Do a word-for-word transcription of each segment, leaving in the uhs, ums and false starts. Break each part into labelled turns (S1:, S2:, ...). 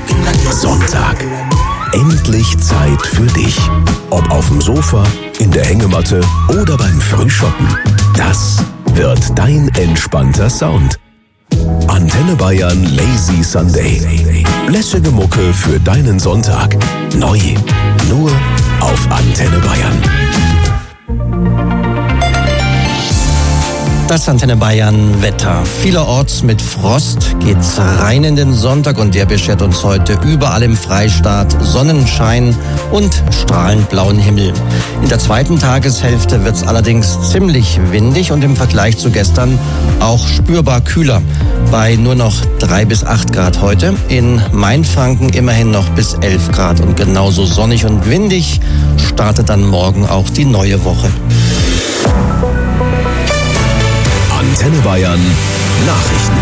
S1: Sonntag. Endlich Zeit für dich. Ob auf dem Sofa, in der Hängematte oder beim Frühschoppen. Das wird dein entspannter Sound. Antenne Bayern Lazy Sunday. Lässige Mucke für deinen Sonntag. Neu. Nur auf Antenne Bayern.
S2: Das Antenne Bayern Wetter. Vielerorts mit Frost geht's rein in den Sonntag und der beschert uns heute überall im Freistaat Sonnenschein und strahlend blauen Himmel. In der zweiten Tageshälfte wird's allerdings ziemlich windig und im Vergleich zu gestern auch spürbar kühler. Bei nur noch drei bis acht Grad heute. In Mainfranken immerhin noch bis elf Grad und genauso sonnig und windig startet dann morgen auch die neue Woche.
S1: Antenne Bayern Nachrichten.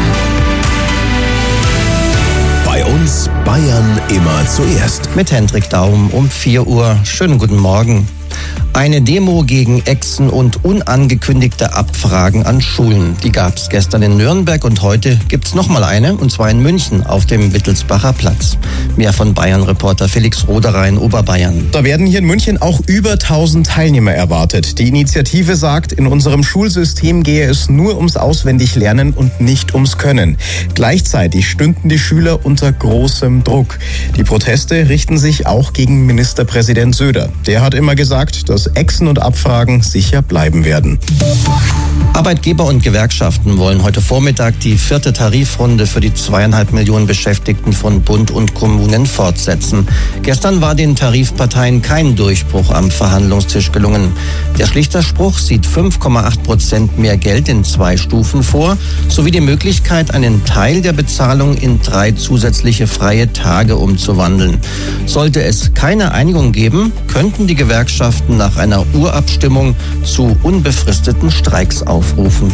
S1: Bei uns Bayern immer zuerst.
S2: Mit Hendrik Daum um vier Uhr. Schönen guten Morgen. Eine Demo gegen Exen und unangekündigte Abfragen an Schulen. Die gab es gestern in Nürnberg und heute gibt es nochmal eine, und zwar in München auf dem Wittelsbacher Platz. Mehr von Bayern-Reporter Felix Roderer in Oberbayern.
S3: Da werden hier in München auch über tausend Teilnehmer erwartet. Die Initiative sagt, in unserem Schulsystem gehe es nur ums Auswendiglernen und nicht ums Können. Gleichzeitig stünden die Schüler unter großem Druck. Die Proteste richten sich auch gegen Ministerpräsident Söder. Der hat immer gesagt, dass Exen und Abfragen sicher bleiben werden.
S2: Arbeitgeber und Gewerkschaften wollen heute Vormittag die vierte Tarifrunde für die zweieinhalb Millionen Beschäftigten von Bund und Kommunen fortsetzen. Gestern war den Tarifparteien kein Durchbruch am Verhandlungstisch gelungen. Der Schlichterspruch sieht fünf Komma acht Prozent mehr Geld in zwei Stufen vor, sowie die Möglichkeit, einen Teil der Bezahlung in drei zusätzliche freie Tage umzuwandeln. Sollte es keine Einigung geben, könnten die Gewerkschaften nach einer Urabstimmung zu unbefristeten Streiks aufrufen.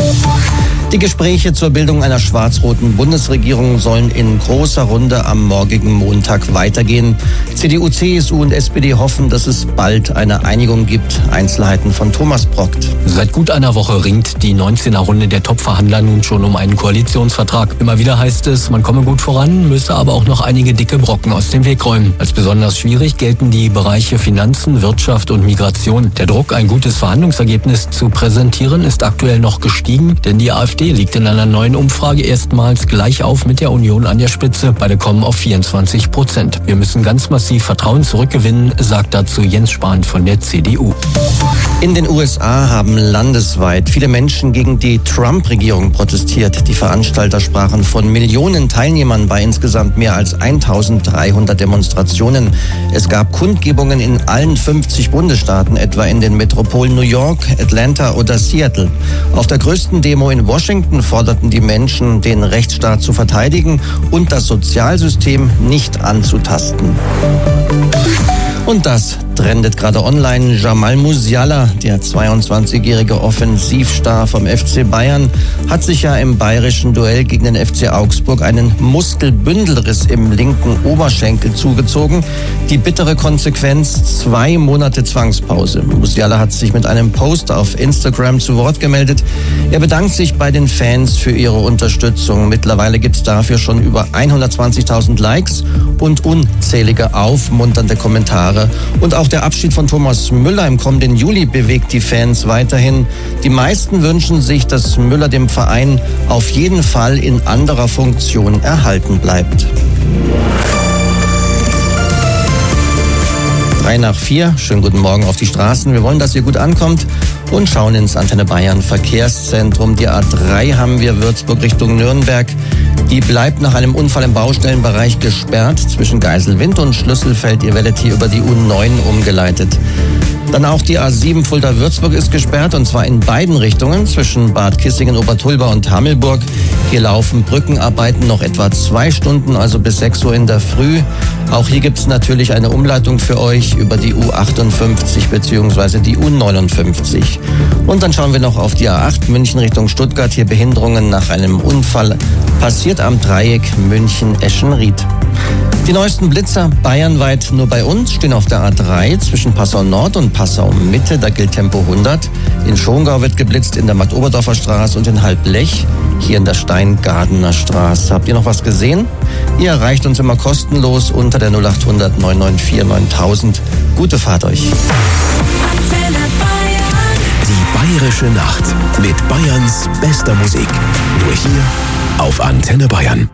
S2: Die Gespräche zur Bildung einer schwarz-roten Bundesregierung sollen in großer Runde am morgigen Montag weitergehen. C D U, C S U und S P D hoffen, dass es bald eine Einigung gibt. Einzelheiten von Thomas Brockt.
S4: Seit gut einer Woche ringt die neunzehner Runde der Top-Verhandler nun schon um einen Koalitionsvertrag. Immer wieder heißt es, man komme gut voran, müsse aber auch noch einige dicke Brocken aus dem Weg räumen. Als besonders schwierig gelten die Bereiche Finanzen, Wirtschaft und Migration. Der Druck, ein gutes Verhandlungsergebnis zu präsentieren, ist aktuell noch gestiegen, denn die AfD liegt in einer neuen Umfrage erstmals gleich auf mit der Union an der Spitze. Beide kommen auf vierundzwanzig Prozent. Wir müssen ganz massiv Vertrauen zurückgewinnen, sagt dazu Jens Spahn von der C D U.
S2: In den U S A haben landesweit viele Menschen gegen die Trump-Regierung protestiert. Die Veranstalter sprachen von Millionen Teilnehmern bei insgesamt mehr als eintausenddreihundert Demonstrationen. Es gab Kundgebungen in allen fünfzig Bundesstaaten, etwa in den Metropolen New York, Atlanta oder Seattle. Auf der größten Demo in Washington forderten die Menschen, den Rechtsstaat zu verteidigen und das Sozialsystem nicht anzutasten. Und das trendet gerade online. Jamal Musiala, der zweiundzwanzigjährige Offensivstar vom F C Bayern, hat sich ja im bayerischen Duell gegen den F C Augsburg einen Muskelbündelriss im linken Oberschenkel zugezogen. Die bittere Konsequenz: zwei Monate Zwangspause. Musiala hat sich mit einem Post auf Instagram zu Wort gemeldet. Er bedankt sich bei den Fans für ihre Unterstützung. Mittlerweile gibt es dafür schon über hundertzwanzigtausend Likes und unzählige aufmunternde Kommentare. Und auch der Abschied von Thomas Müller im kommenden Juli bewegt die Fans weiterhin. Die meisten wünschen sich, dass Müller dem Verein auf jeden Fall in anderer Funktion erhalten bleibt. Drei nach vier. Schönen guten Morgen auf die Straßen. Wir wollen, dass ihr gut ankommt und schauen ins Antenne Bayern Verkehrszentrum. Die A drei haben wir Würzburg Richtung Nürnberg. Die bleibt nach einem Unfall im Baustellenbereich gesperrt. Zwischen Geiselwind und Schlüsselfeld ihr werdet hier über die U neun umgeleitet. Dann auch die A sieben Fulda-Würzburg ist gesperrt, und zwar in beiden Richtungen zwischen Bad Kissingen, Obertulba und Hammelburg. Hier laufen Brückenarbeiten noch etwa zwei Stunden, also bis sechs Uhr in der Früh. Auch hier gibt es natürlich eine Umleitung für euch über die U achtundfünfzig bzw. die U neunundfünfzig. Und dann schauen wir noch auf die A acht München Richtung Stuttgart. Hier Behinderungen nach einem Unfall passiert am Dreieck München-Eschenried. Die neuesten Blitzer bayernweit nur bei uns stehen auf der A drei zwischen Passau Nord und Passau Mitte. Da gilt Tempo hundert. In Schongau wird geblitzt in der Matt-Oberdorfer Straße und in Halblech. Hier in der Steingadener Straße. Habt ihr noch was gesehen? Ihr erreicht uns immer kostenlos unter der null acht hundert neun neun vier neuntausend. Gute Fahrt euch.
S1: Die Bayerische Nacht mit Bayerns bester Musik. Nur hier auf Antenne Bayern.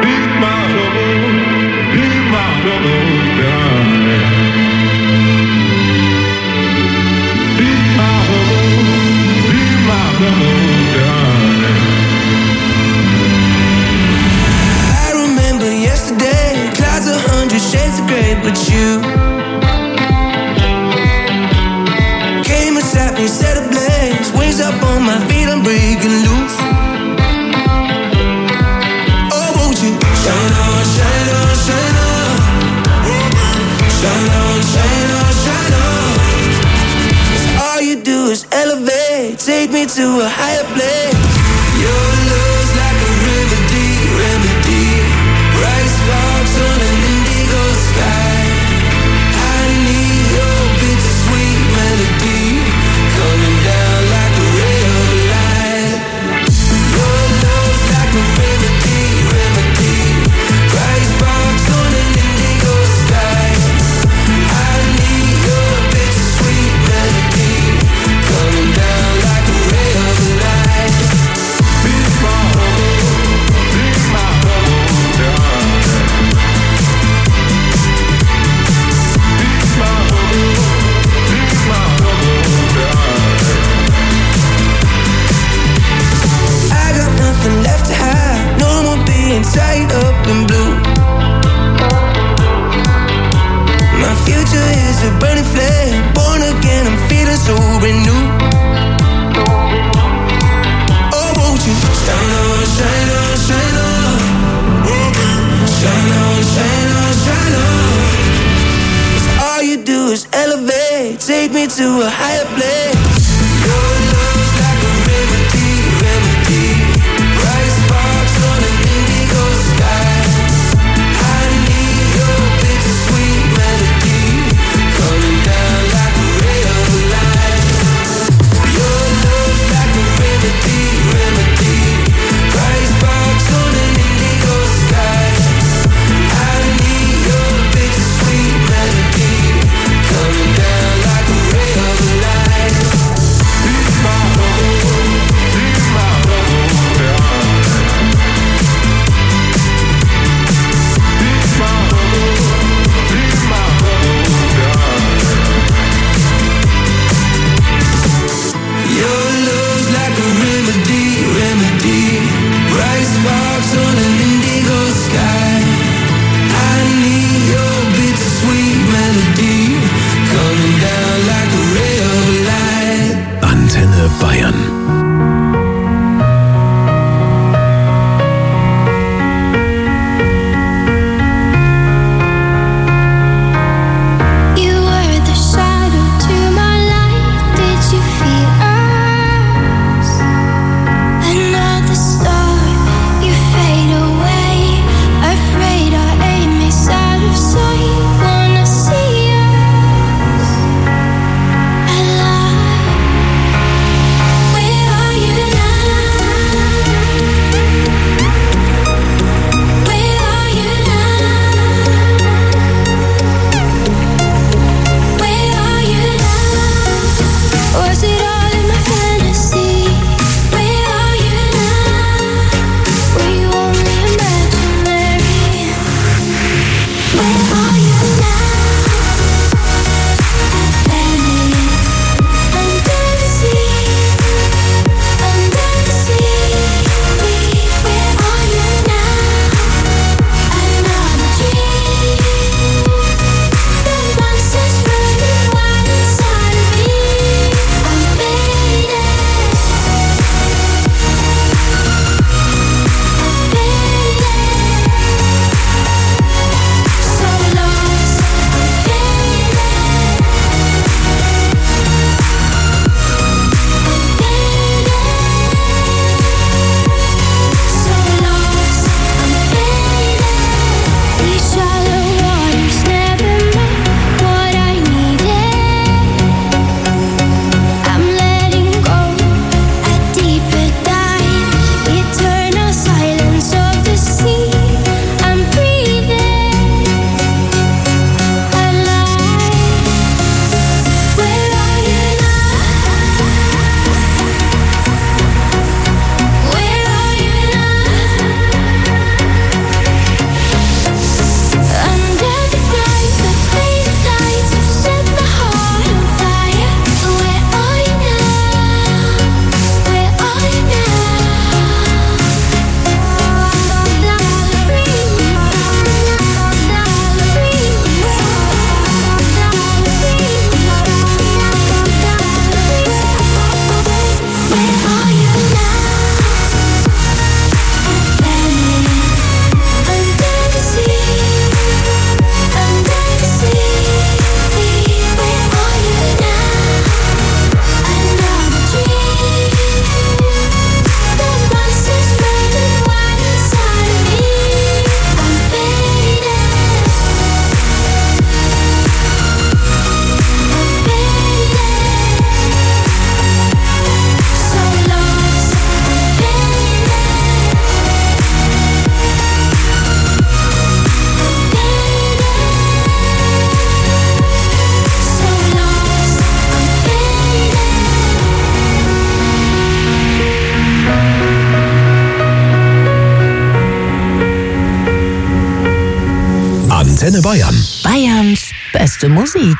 S5: I remember yesterday, clouds a hundred shades of grey, but you came and sat me, set ablaze, wings up on my feet, I'm breaking loose. Oh, won't you shine on, shine on, shine on, shine on, shine on, shine on. 'Cause all you do is elevate, take me to a higher place. Your love's like a remedy, remedy. Bright sparks on an indigo sky. I need your bittersweet melody coming down like a ray of light. Your love's like a remedy, remedy. Bright sparks on an indigo sky. I need your bittersweet melody coming down like a ray of light. Be my home, be my home, darling. Be my home, be my home, darling. I got nothing left to hide, no more being tied up in blue. My future is a burning flame, born again, I'm feeling so renewed. Oh, won't you shine on, shine on, shine on, shine on, shine on, shine on. 'Cause all you do is elevate, take me to a higher place. Your love's like a remedy, remedy. Bright sparks on an indigo sky. I need your bittersweet melody coming down like a ray of light. Your love's like a remedy, remedy. Bright sparks on an indigo sky. I need your bittersweet melody coming down like a ray of light.
S1: Antenne Bayern.
S6: Bayerns beste Musik.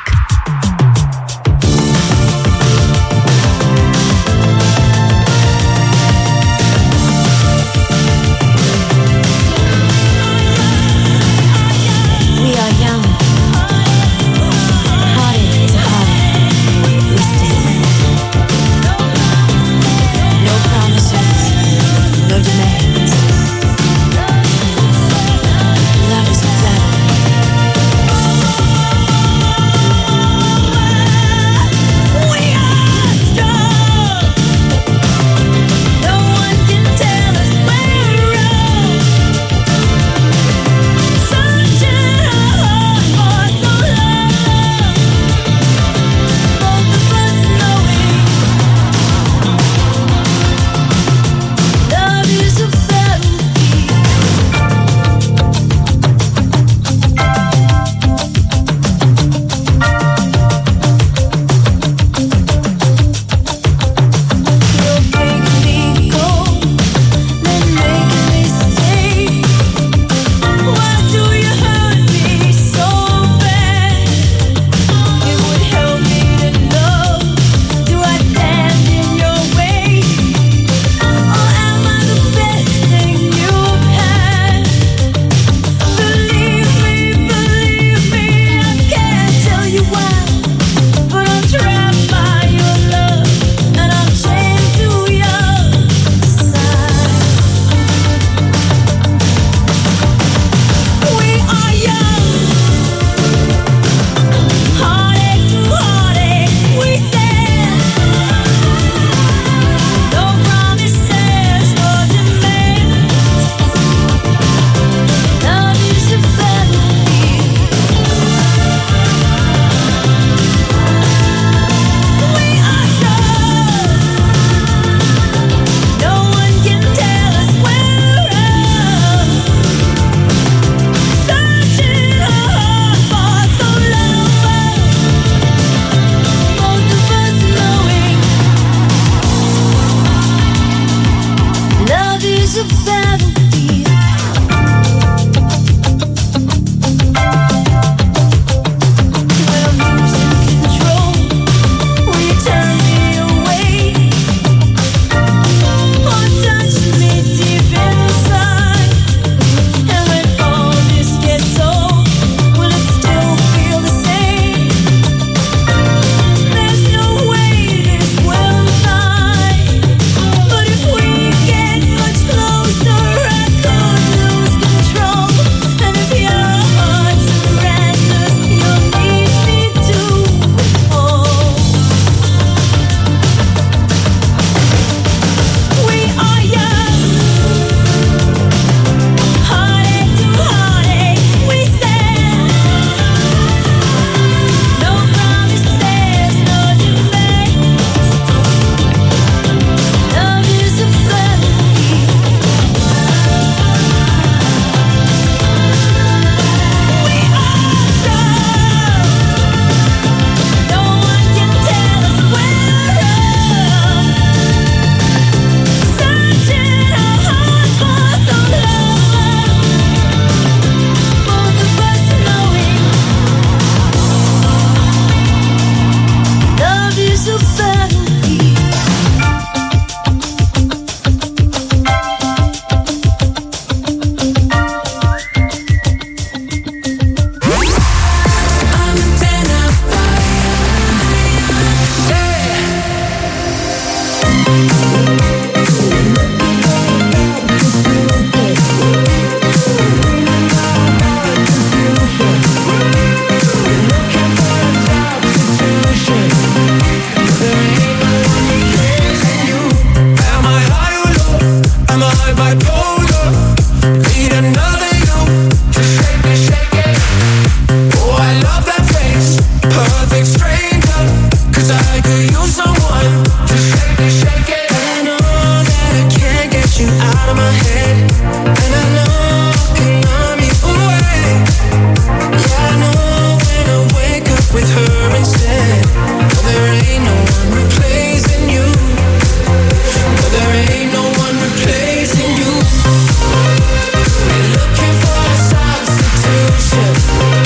S5: Looking for a substitution.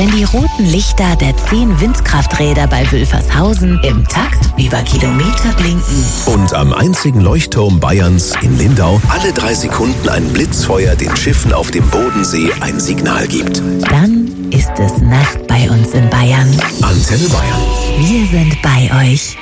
S6: wenn die roten Lichter der zehn Windkrafträder bei Wülfershausen im Takt über Kilometer blinken.
S1: Und am einzigen Leuchtturm Bayerns in Lindau alle drei Sekunden ein Blitzfeuer den Schiffen auf dem Bodensee ein Signal gibt.
S6: Dann ist es Nacht bei uns in Bayern.
S1: Antenne Bayern.
S6: Wir sind bei euch.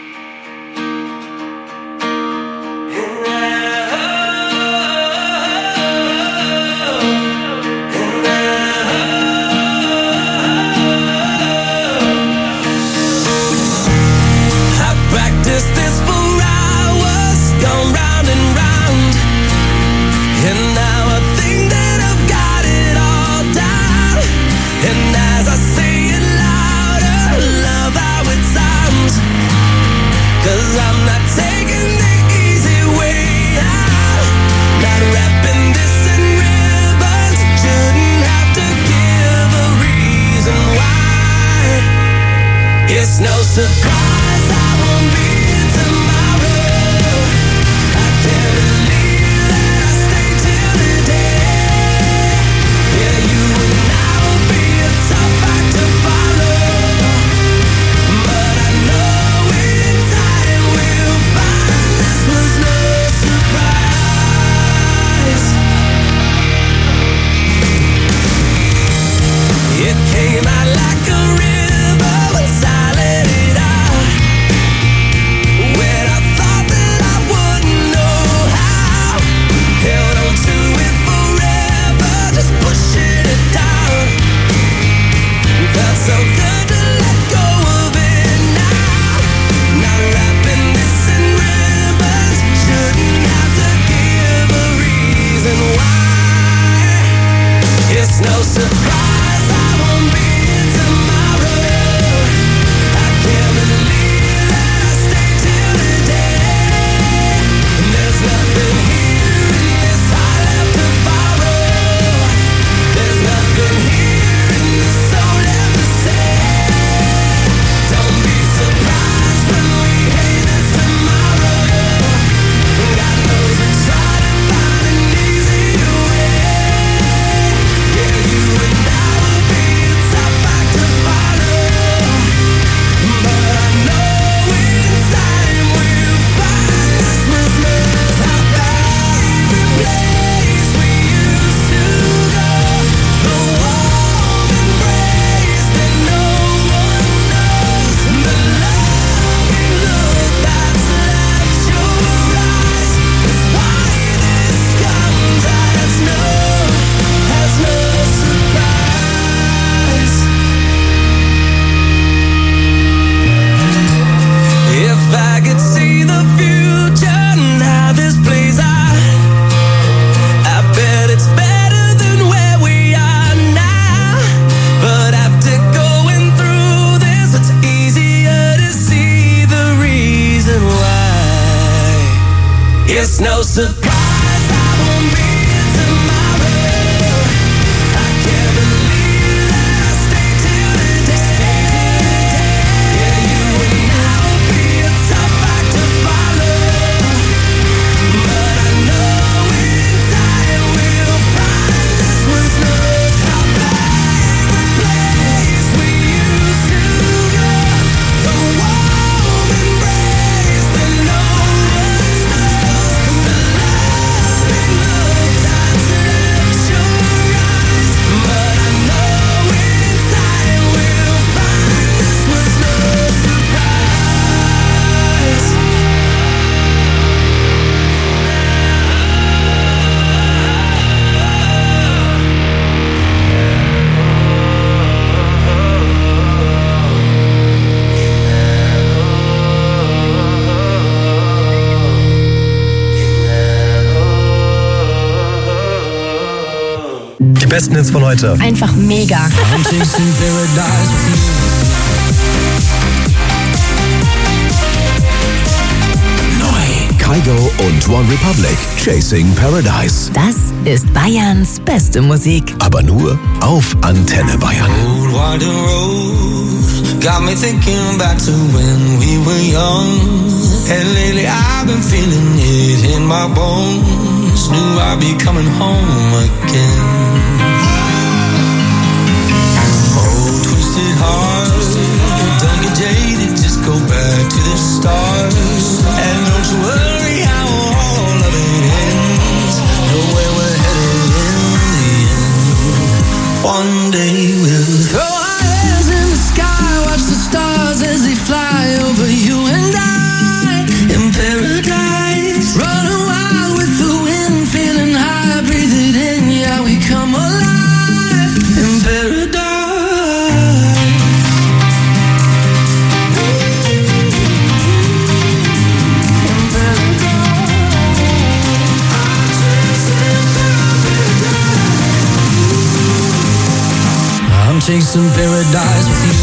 S5: It's no surprise I won't be here tomorrow. I can't believe that I stayed till today. Yeah, you and I will be a tough act to follow, but I know in time we'll find this was no surprise. It came out like a river once I let it out. When I thought that I wouldn't know how, held on to it forever, just pushing it down. Felt so good to let go of it now. Not wrapping this in ribbons, shouldn't have to give a reason why. It's no surprise I won't be here tomorrow. I can't believe that I stayed till today. And there's nothing here in this heart left to borrow. There's nothing here in this soul left to say. Don't be surprised when we hate this tomorrow. God knows we try to find an easier way. Yeah, you and I will be a tough act to follow, but I know in time we'll find this was love. Our favorite place we used to go, the warm embrace that no one knows, the loving look that's left your eyes. It's why this comes as no, as no surprise. If I could see the future and how this plays out, I bet it's better than where we are now. But after going through this, it's easier to see the reason why. It's no surprise I won't be here tomorrow. I can't believe that I stayed till today. Yeah, you and I will be a tough act to follow, but I know in time we'll find this was love's our favorite place we used to go, the warm embrace that no one knows, the loving look that's left your eyes. But I know in time we'll find this was no surprise.
S7: Die besten Hits von heute.
S6: Einfach mega.
S5: I'm chasing paradise with you.
S1: Kygo und One Republic, Chasing Paradise.
S6: Das ist Bayerns beste Musik.
S1: Aber nur auf Antenne Bayern.
S5: Old winding road got me thinking back to when we were young. And lately I've been feeling it in my bones. Knew I'd be coming home again. Oh, One day we'll throw our hands in the sky, watch the stars as they fly over you and I in paradise. Running wild with the wind, feeling high, breathe it in, yeah, we come alive in paradise. I'm chasing paradise with you.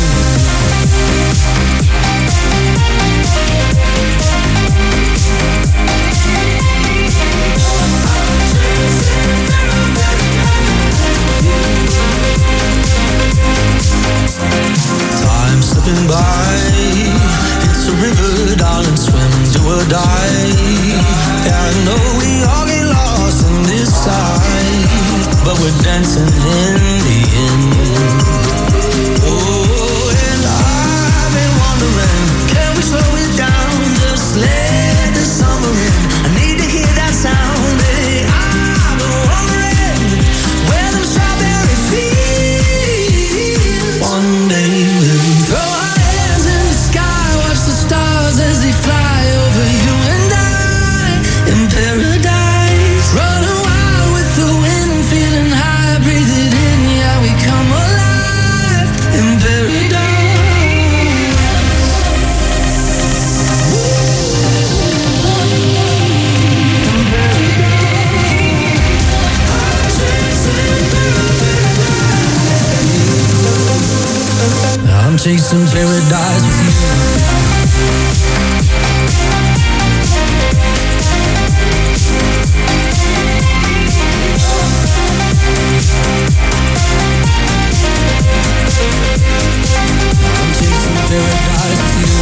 S5: Time slipping by, it's a river, darling, swim, do or die. Yeah, I know we all get lost in this side, but we're dancing in the end. Oh, and I've been wondering, can we slow it down, just let the summer in? I need to hear that sound, hey, I've been wondering where them strawberry fields. One day we'll throw our hands in the sky, watch the stars as they fly over you and I in paradise. Running wild with the wind, feeling high, breathe it in, yeah, we come alive in paradise. I'm chasing paradise with you. I'm chasing paradise with you.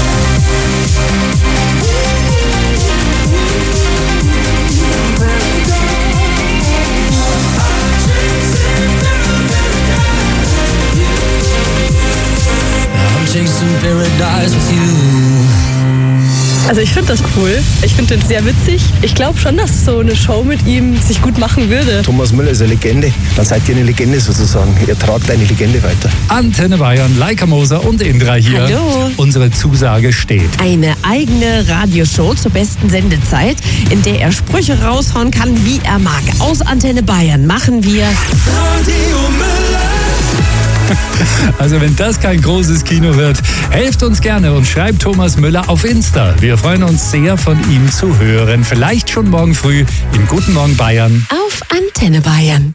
S5: I'm chasing paradise with you.
S8: Also ich finde das cool. Ich finde das sehr witzig. Ich glaube schon, dass so eine Show mit ihm sich gut machen würde.
S7: Thomas Müller ist eine Legende. Dann seid ihr eine Legende sozusagen. Ihr tragt eine Legende weiter.
S9: Antenne Bayern, Laika Moser und Indra hier.
S10: Hallo.
S9: Unsere Zusage steht.
S10: Eine eigene Radioshow zur besten Sendezeit, in der er Sprüche raushauen kann, wie er mag. Aus Antenne Bayern machen wir
S5: Radio Müller.
S9: Also wenn das kein großes Kino wird, helft uns gerne und schreibt Thomas Müller auf Insta. Wir freuen uns sehr, von ihm zu hören. Vielleicht schon morgen früh im Guten Morgen Bayern.
S10: auf Antenne Bayern.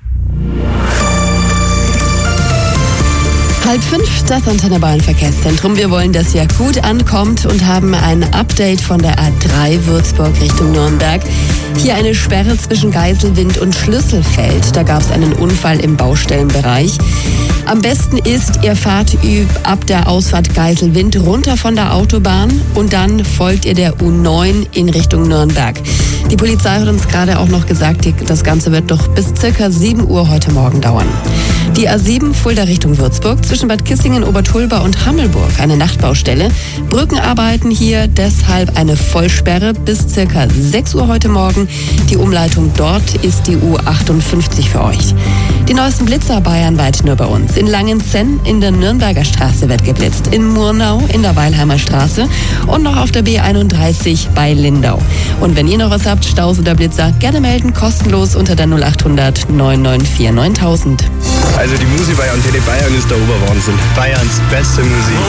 S10: Halb fünf, das Antenne Bayern Verkehrszentrum. Wir wollen, dass ihr gut ankommt und haben ein Update von der A drei Würzburg Richtung Nürnberg. Hier eine Sperre zwischen Geiselwind und Schlüsselfeld. Da gab es einen Unfall im Baustellenbereich. Am besten ist, ihr fahrt ab der Ausfahrt Geiselwind runter von der Autobahn und dann folgt ihr der U neun in Richtung Nürnberg. Die Polizei hat uns gerade auch noch gesagt, das Ganze wird noch bis circa sieben Uhr heute Morgen dauern. Die A sieben Fulda Richtung Würzburg zwischen Bad Kissingen, Obertulba und Hammelburg, eine Nachtbaustelle. Brückenarbeiten hier, deshalb eine Vollsperre bis circa sechs Uhr heute Morgen. Die Umleitung dort ist die U achtundfünfzig für euch. Die neuesten Blitzer bayernweit nur bei uns. In Langenzenn in der Nürnberger Straße wird geblitzt, in Murnau in der Weilheimer Straße und noch auf der B einunddreißig bei Lindau. Und wenn ihr noch was habt, Staus oder Blitzer, gerne melden, kostenlos unter der null acht hundert neun neun vier neuntausend.
S7: Also die Musik bei Antenne Bayern ist der Oberwahnsinn. Bayerns beste Musik.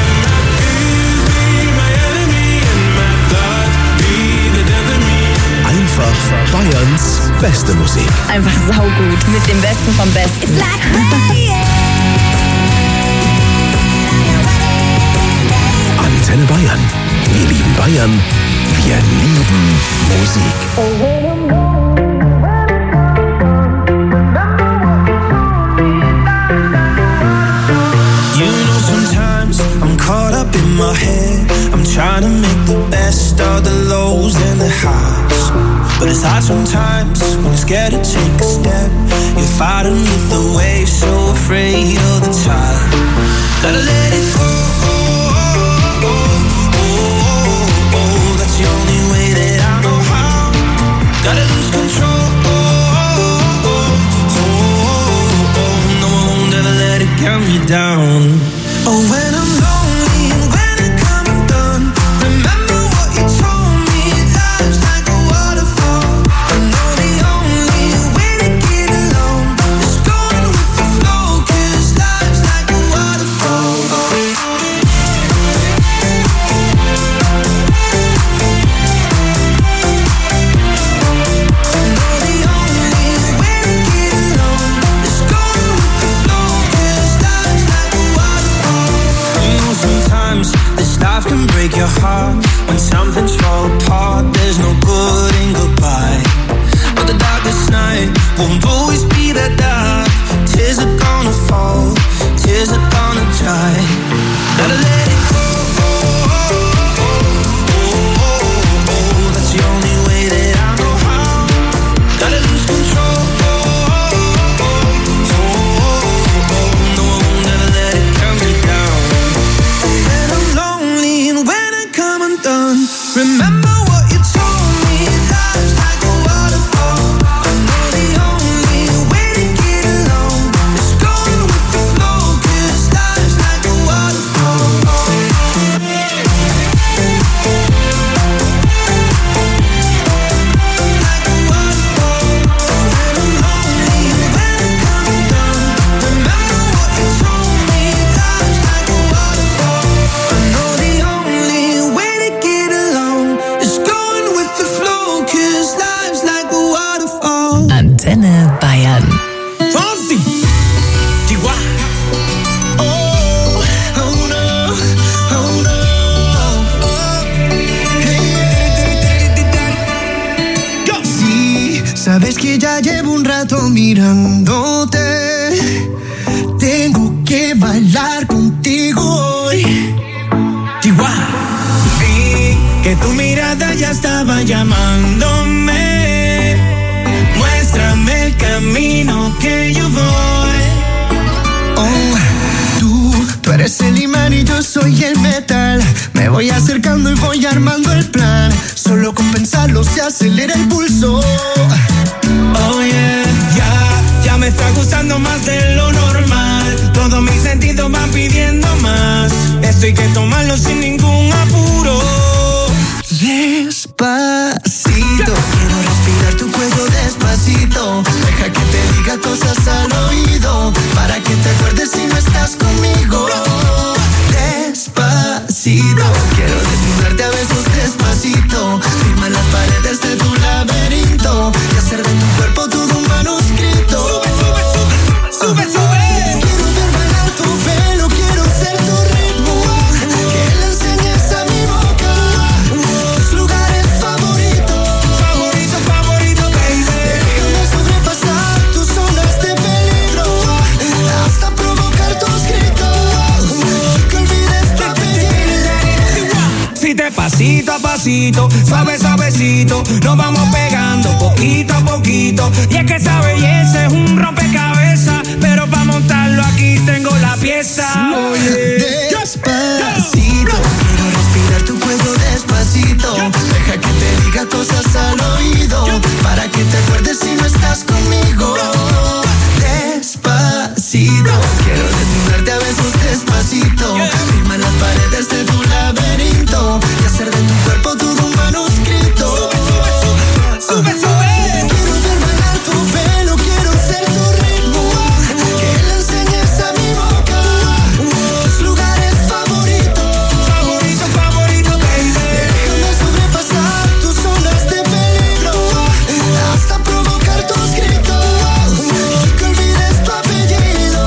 S1: Einfach Bayerns beste Musik.
S8: Einfach saugut mit dem Besten vom Besten.
S1: Antenne Bayern. Wir lieben Bayern. Wir lieben Musik.
S5: You know sometimes I'm caught up in my head. I'm trying to make the best of the lows and the highs. But it's hard sometimes when you're scared to take a step. You're fighting with the waves, so afraid of the tide. Gotta let it go. That's the only way that I know how. Gotta lose control. No one calm you down. Oh, when I'm lonely and when I come undone, remember what you told me. Life's like a waterfall. I know the only way to get along is going with the flow, 'cause life's like a waterfall. Life can break your heart when something's fall apart. There's no good in goodbye, but the darkest night won't always be that dark. Tears are gonna fall, tears are gonna dry. Gotta let it go. That's the only way that I know how. Gotta lose control. No, I won't never let it calm me down. When I'm lonely and when I come undone, remember what you told me. Life's like a waterfall. I know the only way to get along is going with the flow, 'cause life's like a waterfall. Like a waterfall. When I'm lonely and when I come undone, remember what you told me. Life's like a waterfall. I know the only way to get along is going with the flow, 'cause life's like a waterfall.
S6: Antenne Bayern.
S5: Fonsi, Chihuahua. Oh, oh no, oh no. Go.
S11: Sí, sabes que ya llevo un rato mirándote. Tengo que bailar contigo hoy.
S5: Chihuahua. Vi que tu mirada ya estaba llamándome. Muéstrame el camino que yo voy.
S11: Oh, tú, tú eres el imán y yo soy el metal. Me voy acercando y voy armando el plan. Solo con pensarlo se acelera el pulso.
S5: Oh yeah, ya, ya me está gustando más de lo normal. Todos mis sentidos van pidiendo más. Esto hay que tomarlo sin ningún apuro.
S11: Despacito, quiero respirar tu cuello despacito. Deja que te diga cosas al oído, para que te acuerdes si no estás conmigo. Despacito, quiero desnudarte a besos despacito. Firma las paredes de tu laberinto y hacer de tu cuerpo todo un manuscrito.
S5: Sube, sube, sube, sube, sube.
S11: Quiero ver bailar tu pelo, quiero ser tu ritmo. Que le enseñes a mi boca tus lugares favoritos.
S5: Favorito, favorito, baby.
S11: Déjame sobrepasar tus zonas de peligro hasta provocar tus gritos y que olvides tu apellido.
S5: Si te pasito a pasito, suave, suavecito, nos vamos pegando poquito a poquito. Y es que esa belleza es un rompecabezas, pero para montarlo aquí tengo la pieza. Oye,
S11: Despacito, quiero respirar tu cuello despacito. Deja que te diga cosas al oído, para que te acuerdes si no estás conmigo. Despacito, quiero desnudarte a besos despacito. Firma las paredes de tu laberinto y hacer de tu cuerpo todo un manuscrito.
S5: sube, sube.
S11: Quiero ver bailar tu pelo, quiero ser tu ritmo. Que le enseñes a mi boca tus lugares favoritos.
S5: Favorito, favorito, baby.
S11: Déjame sobrepasar tus zonas de peligro hasta provocar tus gritos y que olvides tu apellido.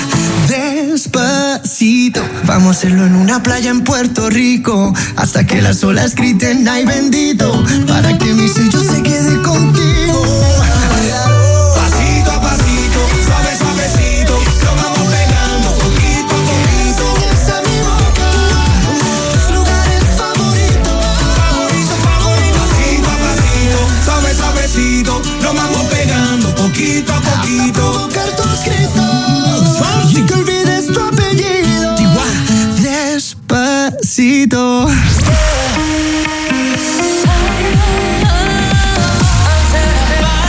S11: Despacito, vamos a hacerlo en una playa en Puerto Rico hasta que las olas griten ay bendito, para que mi sello se quede contigo.
S5: Pasito a pasito, suave, suavecito, lo vamos pegando poquito a poquito.
S11: Enseñas a mi boca tus lugares favoritos.
S5: Favorito, favorito, pasito a pasito, suave, suavecito, lo vamos pegando poquito a
S11: Hasta
S5: poquito.
S11: provocar tus gritos y que olvides tu apellido. Despacito.
S5: Antena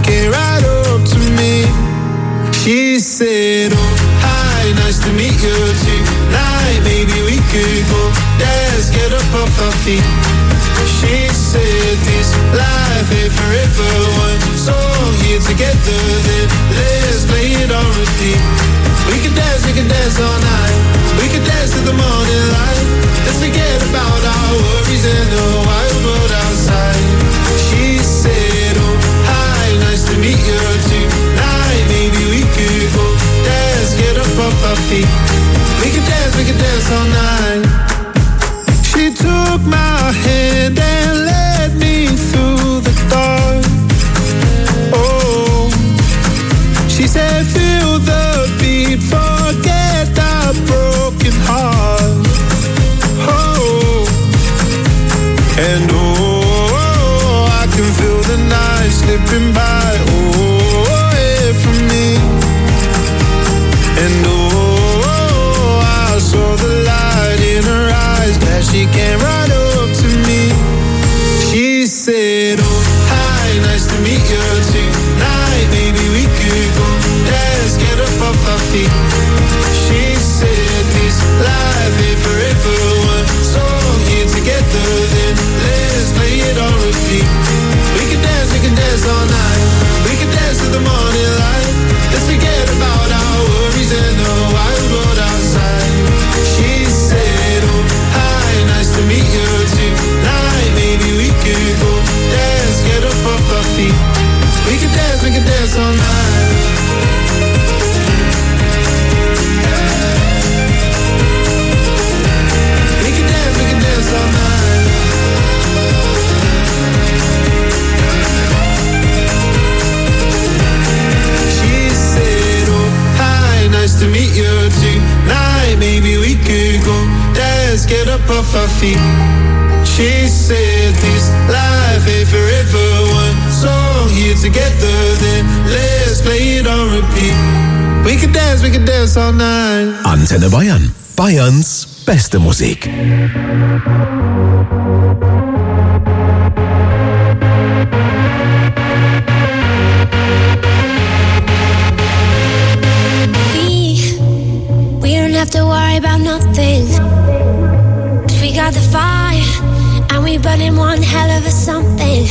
S5: came right up to me. She said, oh, hi, nice to meet you tonight. Maybe we could go dance, get up off our feet. She said, this life ain't forever. One song here together, then let's play it on repeat. We can dance, we can dance all night. We can dance till the morning light. Let's forget about our worries and the wild world outside. She said, oh, hi, nice to meet you tonight. Maybe we could go dance, get up off our feet. We can dance, we can dance all night. She took my hand and led me through the dark. Oh, she said, feel the beat, forget the broken heart. Oh, and oh, I can feel the night slipping by. Oh, away from me. And oh, I saw the light in her eyes. Glad she came right up to me. She said, oh, hi, nice to meet you tonight. Maybe we could go dance, get up off our feet. She said, this life ain't forever. One song here together, then let's play it on repeat. We can dance, we can dance all night. We can dance till the morning light. Let's forget about our worries and the wild world outside. She said, oh, hi, nice to meet you tonight. Maybe we could go dance, get up off our feet. We can dance, we can dance all night. We can dance, we can dance all night. She said, oh, hi, nice to meet you tonight. Maybe we could go dance, get up off our feet. She said, this life ain't forever. One song here together, then let's play it on repeat. We can dance, we can dance all night.
S1: Antenne Bayern. Bayerns beste Musik.
S12: We, we don't have to worry about nothing. 'Cause we got the fire, and we burning one hell of a something.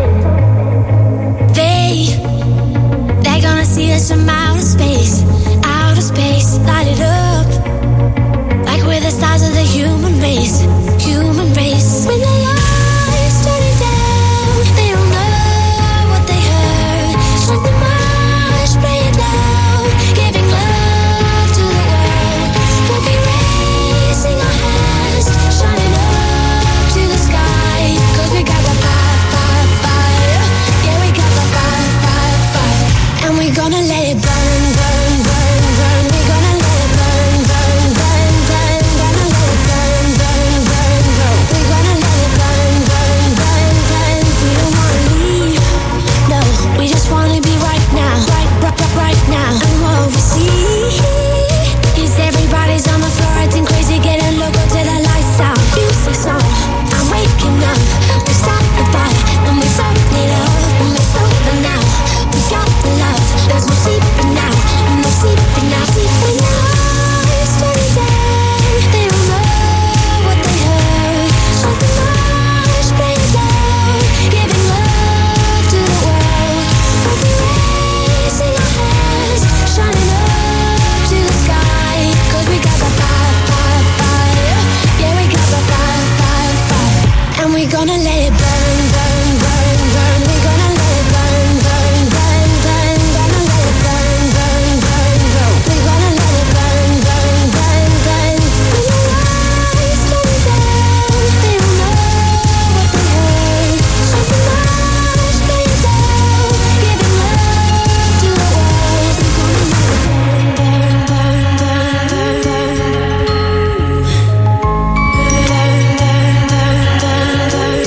S12: They, they're gonna see us from outer space, outer space, light it up. Like we're the stars of the human race, human race. When the lights turning down, they don't know what they heard. Strike the march, play it loud, giving love to the world. We'll be raising our hands, shining up to the sky. 'Cause we got the fire, fire, fire. Yeah, we got the fire, fire, fire. And we're gonna let it burn, burn, burn, burn. We're gonna let it burn, burn, burn, burn. Gonna let it burn, burn, burn, burn. We're gonna let it burn, burn, burn, burn. We don't wanna leave, no. We just wanna be right now, right, right, right, right now. And what we see is everybody's on the floor acting crazy, getting loco till the lights out. Music's on, I'm waking up. We stop the fire, and we burn it up. And we're sober now, we got the love. There's no sleeping now, no sleeping now. Sleeping now, it's turning down. They don't know what they heard. So the march, play it loud, giving love to the world. We'll be raising our hands, shining up to the sky. 'Cause we got the fire, fire, fire. Yeah, we got the fire, fire, fire. And we're gonna let it burn, burn, burn, burn. We're gonna let it burn, burn, burn, burn. Gonna let it burn, burn, burn, burn. We're gonna let it burn, burn, burn, burn. When the lights turn down, they don't know what they heard. So the march, play it loud, giving love to the world. We're gonna let it burn, burn, burn, burn, burn, burn. Burn, burn, burn, burn, burn,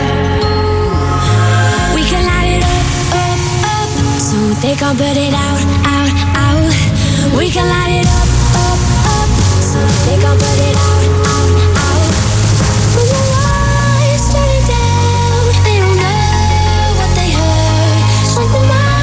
S12: burn. We can light it up, up, up, so they can't put it out, out, out. We can light it up, up, up, so they can't put it out, out, out. When the lights turn down, they don't know what they heard. Strike the march.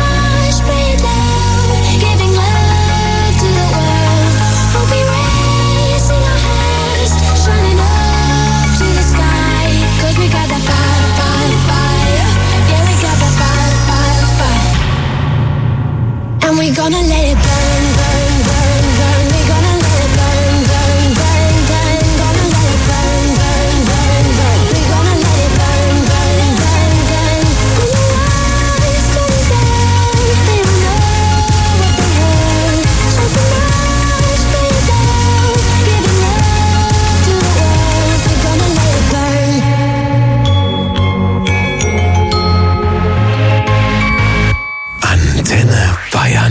S12: gonna let it burn, burn, burn, burn. We gonna let it burn, burn, burn, burn. Gonna let it burn, burn, burn, burn. We gonna let it burn, burn, burn, burn. When your eyes turn down, they don't know what they heard. Shut the lights, bring it down. Giving love to the world. We gonna let it burn.
S1: Antenne Bayern.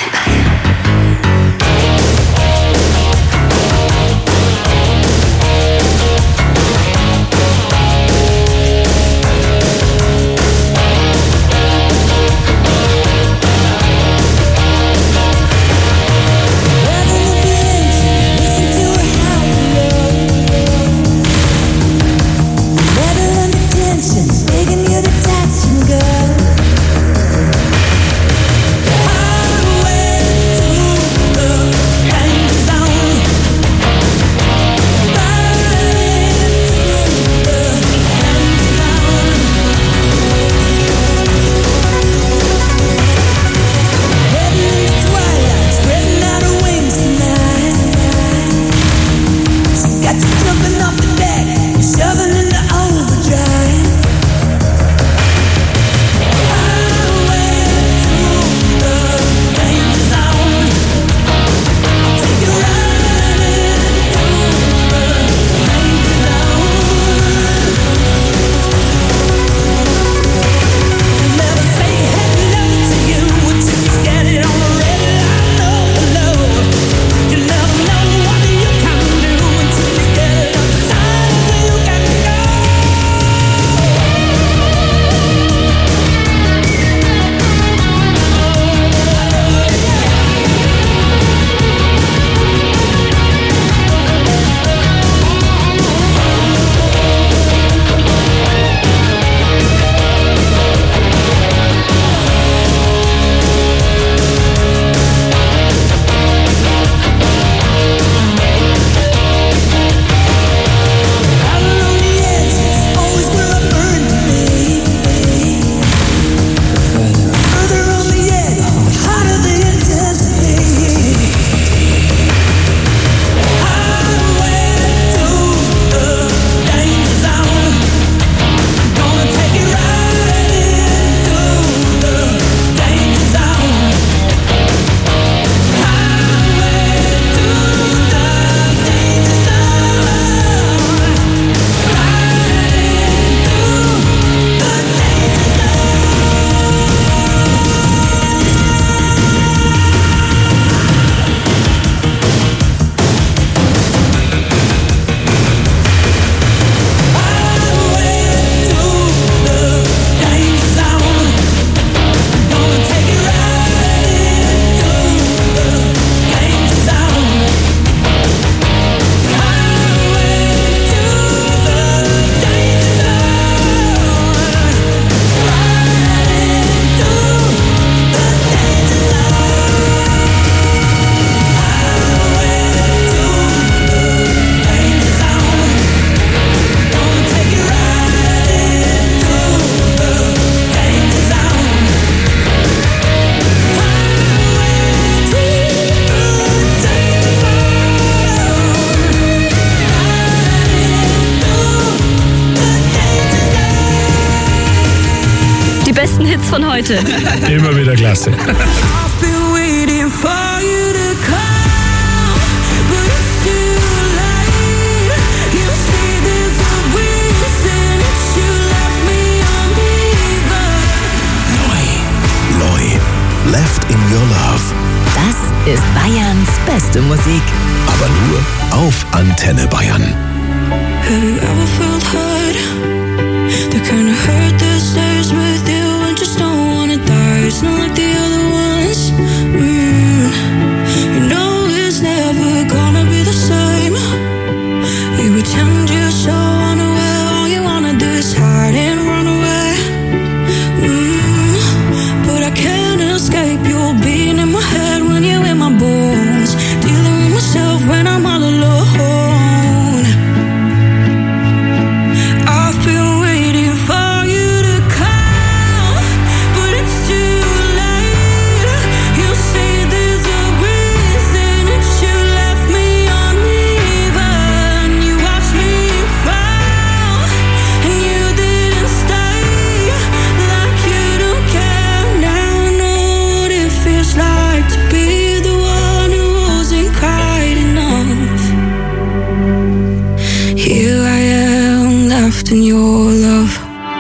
S8: Von heute.
S9: Immer wieder klasse.
S1: Left in Your Love.
S6: Das ist Bayerns beste Musik.
S1: Aber nur auf Antenne Bayern.
S5: Have you ever felt hurt? The kind of hurt that stays with you and just don't wanna die. It's not like the other ones. Mm. You know it's never gonna be the same. You pretend you're so unaware. All you wanna do is hide and run away. Mm. But I can't escape your being in my head when you're in my bones. Dealing with myself when I'm all alone. I've been waiting for you to come, but it's too late. You left in your love.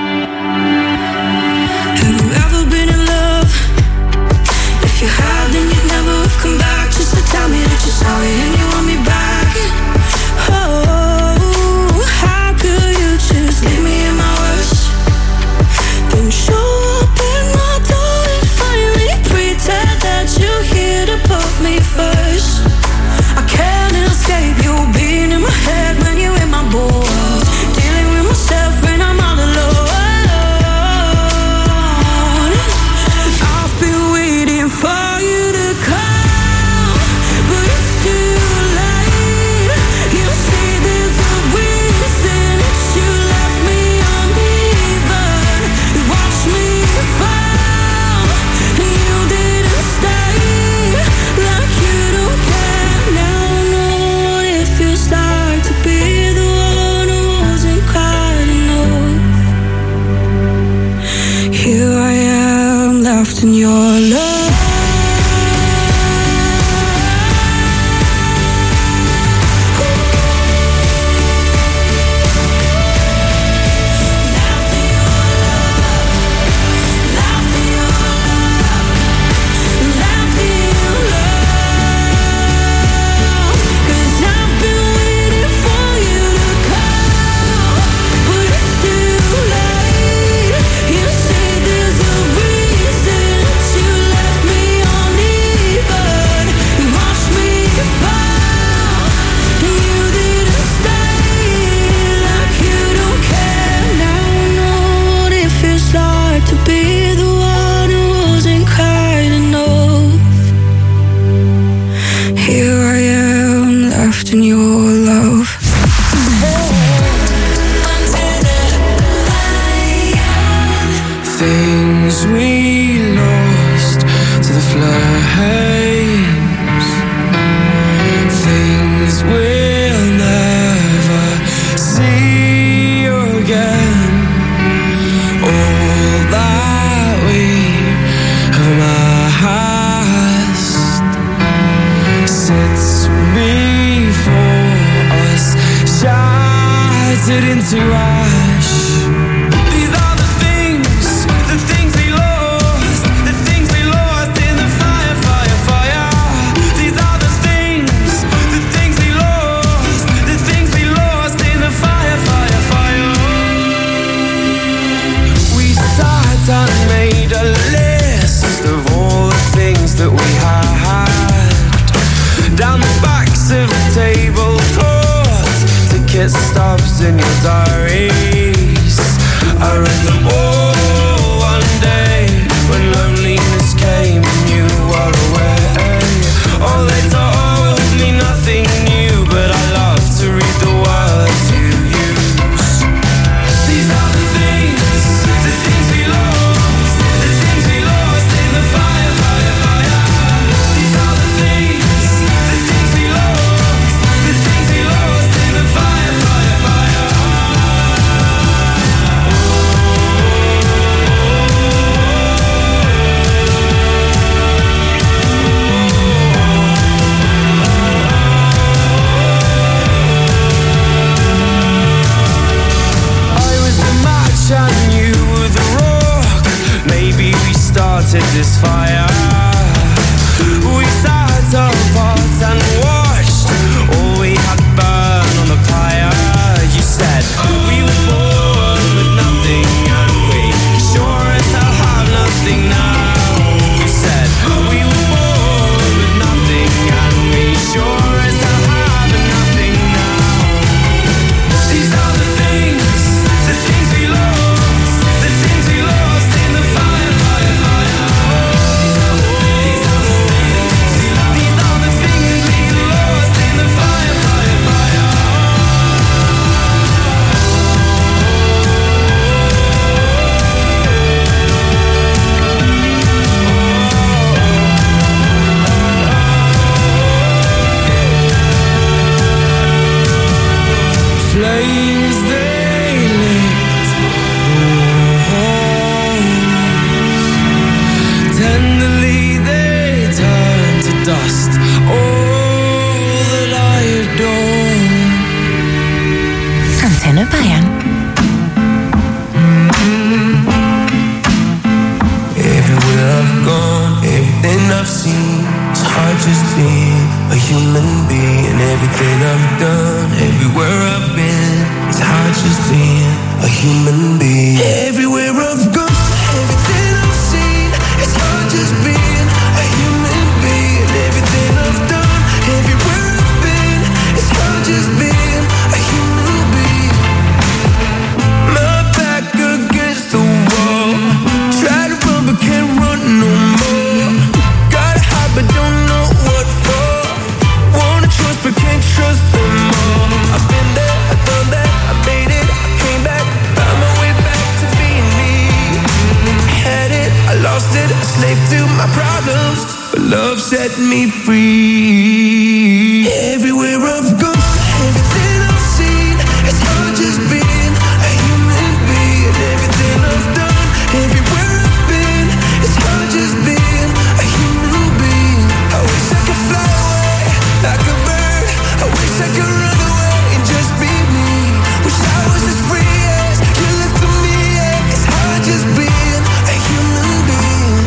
S5: Have you ever been in love? If you have, then you'd never have come back just to tell me that you're sorry and you want me back. Oh, how could you just leave me in my worst? Then show up in my door and finally pretend that you're here to put me first. I can't escape you being in my head when you're in my balls, dealing with myself when I'm all alone. I've been waiting for you to come, but it's too late. You say there's a reason that you left me uneven. You watched me fall and you didn't stay, like you don't care. Now I know what it feels like to be the one who wasn't quite enough. Here I am, left in your love. To be the one who wasn't quite enough. Here I am, left in your love.
S13: Things we lost to the flames, things we'll never see again. All that we have amassed sits before us, shattered into ash. These are the things, the things we lost, the things we lost in the fire, fire, fire. These are the things, the things we lost, the things we lost in the fire, fire, fire. We sat down and made a list of all the things that we had, down the backs of tablecloths, ticket stubs in your diaries. I read them all one day when loneliness came and you were away. Oh, they told me nothing new, but I love to read the words you use. These are the things, the things we lost, the things we lost in the fire, fire, fire. These are the things, the things we lost, the things we lost in the fire, fire, fire. I was the match and you were the rock. Maybe we started this fire. We sat apart and watched all we had burn on the pyre. You said we were born with nothing and we sure as hell have nothing now. You said we were born with nothing and we sure as hell have nothing now. These are the things, the things we lost, the things we lost in the fire, fire, fire. These are the things, these are the things we lost.
S5: everything I've seen. It's hard just being a human being. Everything I've done, everywhere I've been. It's hard just being a human being. Everywhere I've gone, everything I've seen. It's hard just being a human being. Everything I've done, everywhere I've been. It's hard just being a human being. My back against the wall. Try to run but can't run no more. Gotta hide but don't know what for. Wanna trust but can't trust them all. I've been there, I've done that, I made it, I came back, found my way back to being me. Had it, I lost it, a slave to my problems, but love set me free. Everywhere I've gone, everything I've seen, it's hard just being a human being. Everything I've done, everywhere I've been, it's hard just being a human being. I wish I could fly away like a bird. I wish I could run away and just be me. Wish I was as free as you look to me. Yeah. It's hard just being a human being.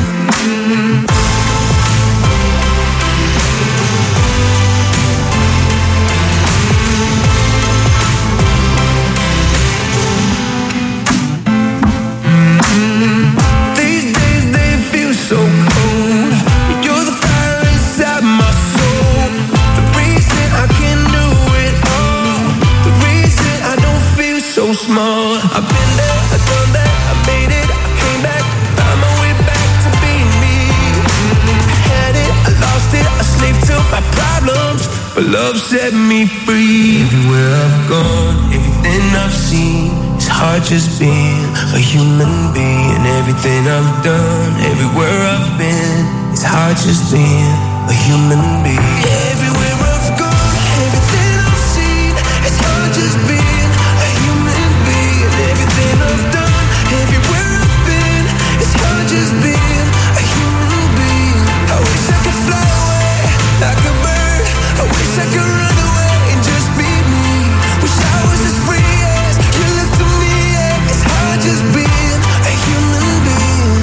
S5: These days they feel so cold. You're the fire inside my soul. The reason I can do it all. The reason I don't feel so small. I've been there, I've done that, I made it, I came back, found my way back to being me. Had it, I lost it, a slave to my problems, but love set me free. Everywhere I've gone, everything I've seen, it's hard just being a human being. Everything I've done, everywhere I've been, it's hard just being a human being. Everywhere I've gone, everything I've seen, it's hard just being a human being. Everything I've done, everywhere I've been, it's hard just being a human being. I wish I could fly away like a bird. I wish I could run away and just be me. Wish I was as free as you look to me. Yeah. It's hard just being a human being.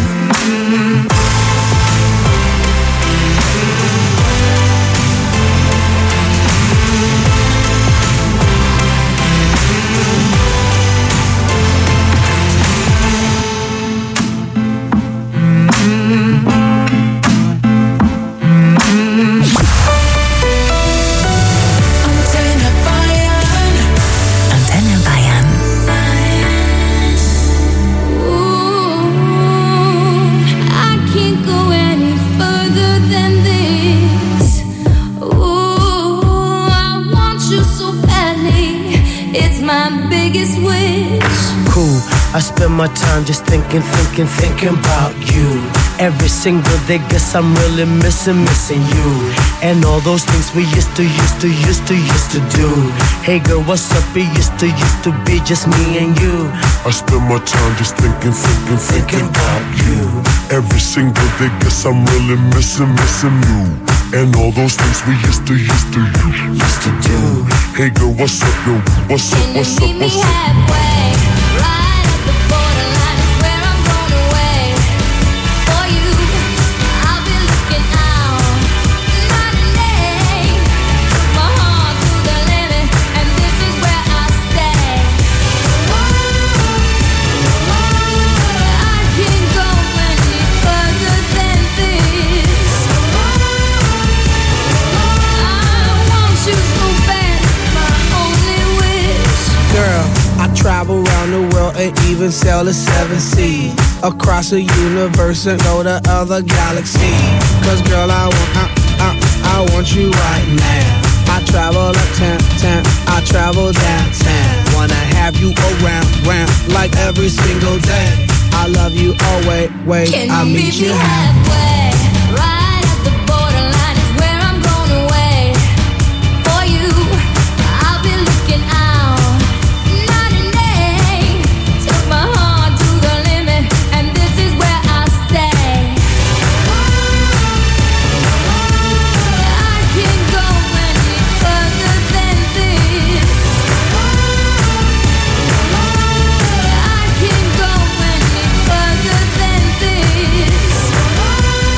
S6: Antenne Bayern.
S12: I can't go any further than this. Ooh, I want you so badly. It's my biggest wish.
S14: Cool, I spend my time just thinking, thinking, thinking about you. Every single day, guess I'm really missing, missing you. And all those things we used to, used to, used to, used to do. Hey girl, what's up? It used to, used to be just me and you.
S15: I spend my time just thinking, thinking, thinking about you. Every single day, guess I'm really missing, missing you. And all those things we used to, used to, used to do. Hey girl, what's up, yo? What's up, what's up, what's up?
S12: Halfway, right at the borderline is where I'm going away. For you, I'll be looking out night and day. Took my heart to the limit, and this is where I'll stay. I can't go any further than this. I want you so bad, my only wish.
S16: Girl, I travel around the world and even sail the seven seas. Across the universe and go to other galaxies. Cause girl, I want, I, I, I want you right now. I travel uptown, town, I travel downtown. Wanna have you around, round, like every single day. I love you always, wait,
S12: Can
S16: I'll
S12: you
S16: meet
S12: meet
S16: you
S12: me
S16: halfway.
S12: halfway? Right at the borderline is where I'm going away. For you, I'll be looking out night and day. Took my heart to the limit, and this is where I'll stay. I can't go any further than this. I can't go any further than this.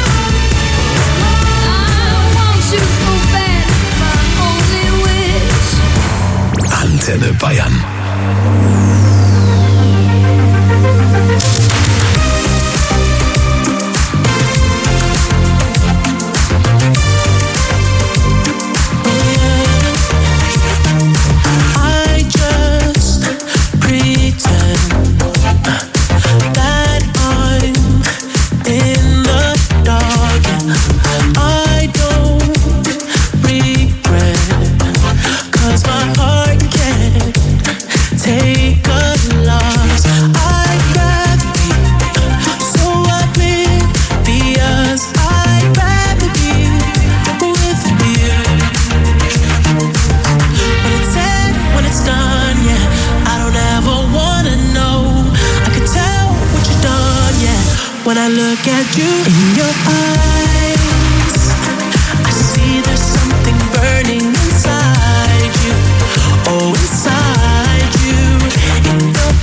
S5: at you in your eyes. I see there's something burning inside you. Oh, inside you, in your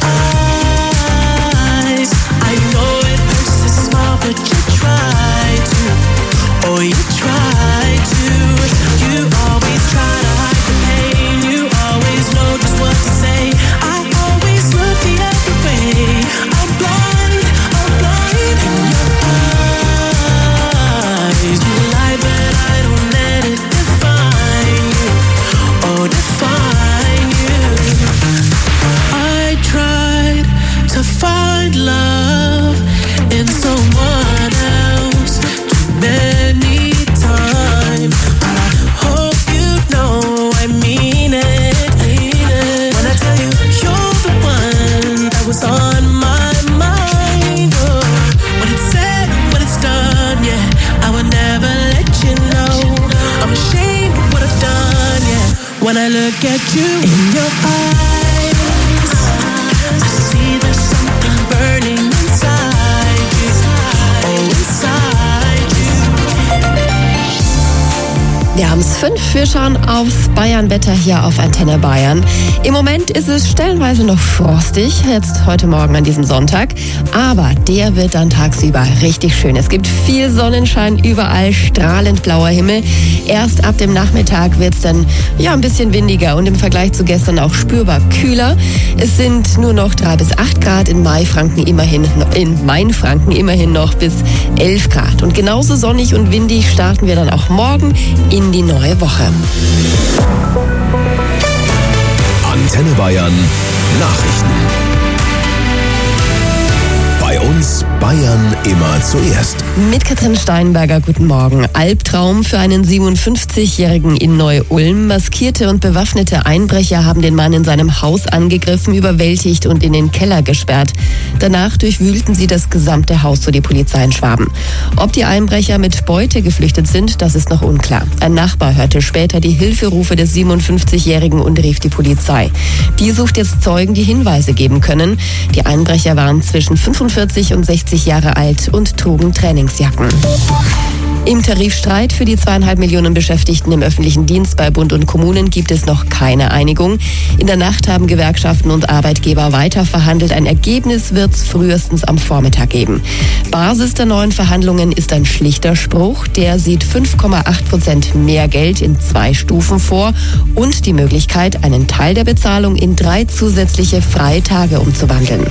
S5: eyes. I know it hurts to smile, but you try to. Oh, you try to. You always try to hide the pain. You always know just what to say. I always look the other way. I'm blind, I'm blind in your eyes. You lie, but I don't let it define you. Oh, define you. I tried to find love in someone else too many times, but I hope you know I mean it, mean it. When I tell you you're the one that was on my mind, oh, when it's said, when it's done, yeah, I would never let you know. I'm ashamed of what I've done, yeah. When I look at you in your eyes, I see there's something burning inside you. Oh, inside you.
S10: Wir haben es fünf. Wir schauen aufs Bayern-Wetter hier auf Antenne Bayern. Im Moment ist es stellenweise noch frostig, jetzt heute Morgen an diesem Sonntag. Aber der wird dann tagsüber richtig schön. Es gibt viel Sonnenschein, überall strahlend blauer Himmel. Erst ab dem Nachmittag wird es dann ja ein bisschen windiger und im Vergleich zu gestern auch spürbar kühler. Es sind nur noch drei bis acht Grad, in Mainfranken immerhin, in Mainfranken immerhin noch bis elf Grad. Und genauso sonnig und windig starten wir dann auch morgen in die neue Woche.
S1: Antenne Bayern Nachrichten. Bei uns Bayern immer zuerst.
S10: Mit Katrin Steinberger, guten Morgen. Albtraum für einen siebenundfünfzigjährigen in Neu-Ulm. Maskierte und bewaffnete Einbrecher haben den Mann in seinem Haus angegriffen, überwältigt und in den Keller gesperrt. Danach durchwühlten sie das gesamte Haus, so die Polizei in Schwaben. Ob die Einbrecher mit Beute geflüchtet sind, das ist noch unklar. Ein Nachbar hörte später die Hilferufe des siebenundfünfzigjährigen und rief die Polizei. Die sucht jetzt Zeugen, die Hinweise geben können. Die Einbrecher waren zwischen fünfundvierzig und sechzig Jahre alt und trugen Trainingsjacken. Im Tarifstreit für die zweieinhalb Millionen Beschäftigten im öffentlichen Dienst bei Bund und Kommunen gibt es noch keine Einigung. In der Nacht haben Gewerkschaften und Arbeitgeber weiter verhandelt. Ein Ergebnis wird es frühestens am Vormittag geben. Basis der neuen Verhandlungen ist ein schlichter Spruch. Der sieht fünf Komma acht Prozent mehr Geld in zwei Stufen vor und die Möglichkeit, einen Teil der Bezahlung in drei zusätzliche freie Tage umzuwandeln.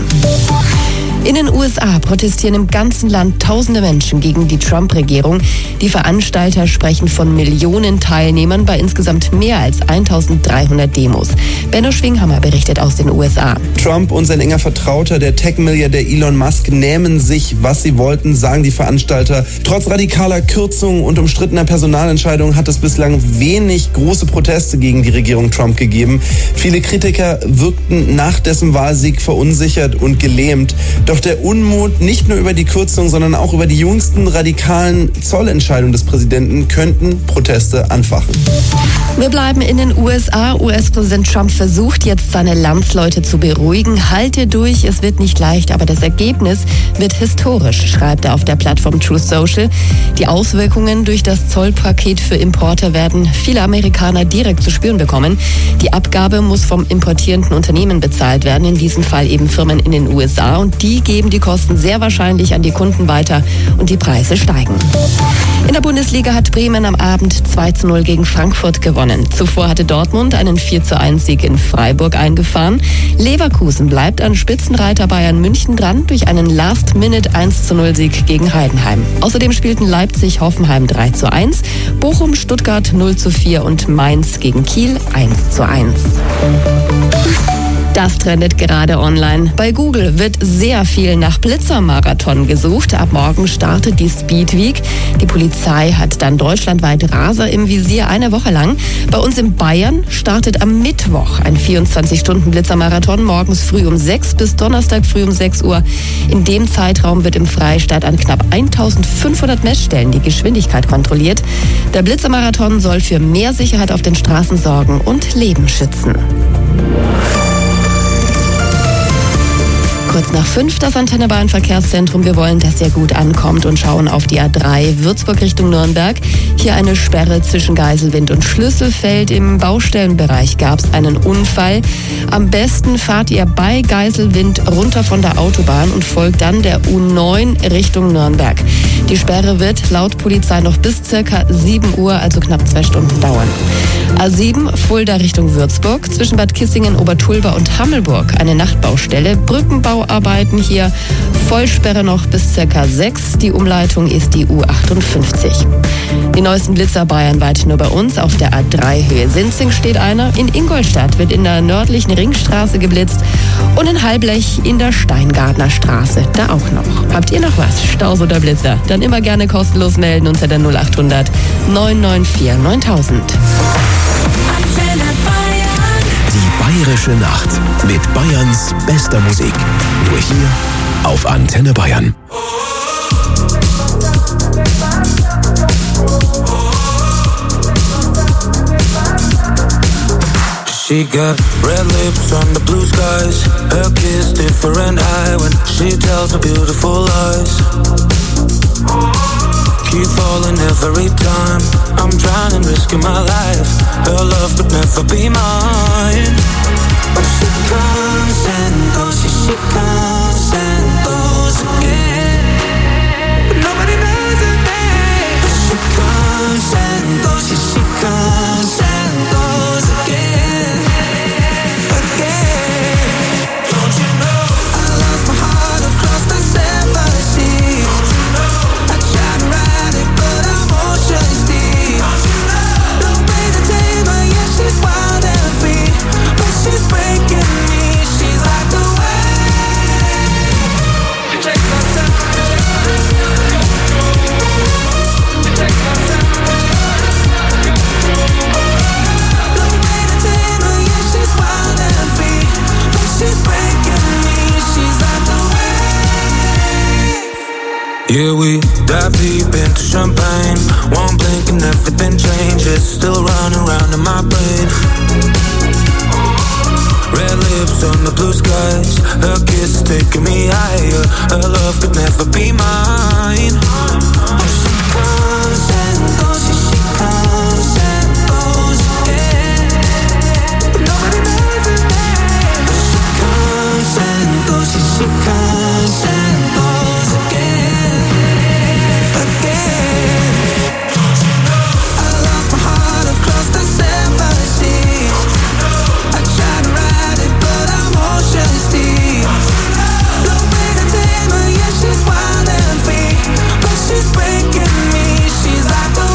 S10: In den U S A protestieren im ganzen Land tausende Menschen gegen die Trump-Regierung. Die Veranstalter sprechen von Millionen Teilnehmern bei insgesamt mehr als eintausenddreihundert Demos. Benno Schwinghammer berichtet aus den U S A.
S17: Trump und sein enger Vertrauter, der Tech-Milliardär Elon Musk, nehmen sich, was sie wollten, sagen die Veranstalter. Trotz radikaler Kürzungen und umstrittener Personalentscheidungen hat es bislang wenig große Proteste gegen die Regierung Trump gegeben. Viele Kritiker wirkten nach dessen Wahlsieg verunsichert und gelähmt. Doch der Unmut nicht nur über die Kürzung, sondern auch über die jüngsten radikalen Zollentscheidungen des Präsidenten könnten Proteste anfachen.
S10: Wir bleiben in den U S A. U S-Präsident Trump versucht jetzt, seine Landsleute zu beruhigen. Halte durch, es wird nicht leicht, aber das Ergebnis wird historisch, schreibt er auf der Plattform Truth Social. Die Auswirkungen durch das Zollpaket für Importe werden viele Amerikaner direkt zu spüren bekommen. Die Abgabe muss vom importierenden Unternehmen bezahlt werden, in diesem Fall eben Firmen in den U S A. Und die geben die Kosten sehr wahrscheinlich an die Kunden weiter und die Preise steigen. In der Bundesliga hat Bremen am Abend zwei zu null gegen Frankfurt gewonnen. Zuvor hatte Dortmund einen vier zu eins Sieg in Freiburg eingefahren. Leverkusen bleibt an Spitzenreiter Bayern München dran durch einen Last-Minute eins zu null Sieg gegen Heidenheim. Außerdem spielten Leipzig Hoffenheim drei zu eins, Bochum Stuttgart null zu vier und Mainz gegen Kiel eins zu eins. Das trendet gerade online. Bei Google wird sehr viel nach Blitzermarathon gesucht. Ab morgen startet die Speed Week. Die Polizei hat dann deutschlandweit Raser im Visier eine Woche lang. Bei uns in Bayern startet am Mittwoch ein vierundzwanzig Stunden Blitzermarathon morgens früh um sechs bis Donnerstag früh um sechs Uhr. In dem Zeitraum wird im Freistaat an knapp eintausendfünfhundert Messstellen die Geschwindigkeit kontrolliert. Der Blitzermarathon soll für mehr Sicherheit auf den Straßen sorgen und Leben schützen. Kurz nach fünf das Antenne Bayern Verkehrszentrum. Wir wollen, dass ihr gut ankommt und schauen auf die A drei Würzburg Richtung Nürnberg. Hier eine Sperre zwischen Geiselwind und Schlüsselfeld. Im Baustellenbereich gab es einen Unfall. Am besten fahrt ihr bei Geiselwind runter von der Autobahn und folgt dann der U neun Richtung Nürnberg. Die Sperre wird laut Polizei noch bis circa sieben Uhr, also knapp zwei Stunden dauern. A sieben Fulda Richtung Würzburg, zwischen Bad Kissingen, Obertulba und Hammelburg eine Nachtbaustelle. Brückenbauarbeiten hier, Vollsperre noch bis circa sechs. Die Umleitung ist die U achtundfünfzig. Die neuesten Blitzer bayernweit nur bei uns. Auf der A drei Höhe Sinzing steht einer. In Ingolstadt wird in der nördlichen Ringstraße geblitzt. Und in Halblech in der Steingartner Straße. Da auch noch. Habt ihr noch was? Staus oder Blitzer? Dann immer gerne kostenlos melden unter der null achthundert neun neun vier neuntausend.
S1: Die Bayerische Nacht mit Bayerns bester Musik. Nur hier auf Antenne Bayern.
S13: She got red lips on the blue skies. Her kiss different high when she tells me beautiful lies. Keep falling every time. I'm trying and risking my life. Her love could never be mine. But she comes and goes, she, she comes and goes again. But nobody knows her name. But she comes and goes, she, she comes and goes again. Again. Don't you know I lost my heart across the seven seas? I tried to ride it, but I'm ocean deep. No way to tame her, yeah, she's wild and free. But she's breaking me, she's like the wave. You take my time, you take my time. No way to tame her, yeah, she's wild and free. But she's breaking me, she's like the wave. Yeah, we dive deep into champagne. One blink and everything changes. Still running around in my brain. Red lips on the blue skies. Her kiss is taking me higher. Her love could never be mine. She comes and goes, she, she comes and goes again. But nobody knows her name. She comes and goes, she, she comes and goes again. Again. I lost my heart across the seven seas. I tried to ride it, but I'm ocean deep. No way to tame her, yeah, she's wild and free. But she's breaking me, she's like the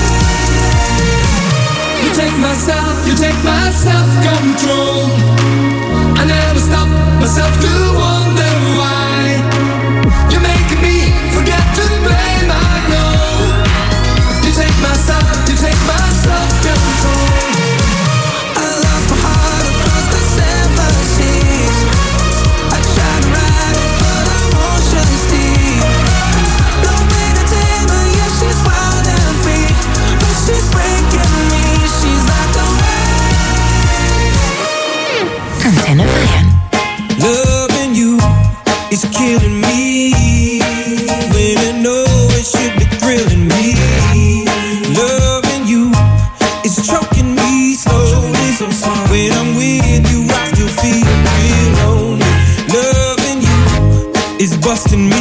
S13: wave.
S5: You take my self, you take my self-control. I never stop myself to wonder why. You're making me forget to blame, I know. You take my self, you take my self-control.
S13: I lost my heart across the seven seas. I tried to ride it, but I'm ocean deep. No way to tame her, yeah, she's wild and free. But she's breaking me, she's like the wave.
S6: Antenne Bayern.
S13: Loving you is killing me. When I know it should be thrilling me. Loving you is choking me slowly. When I'm with you, I still feel real lonely. Loving you is busting me.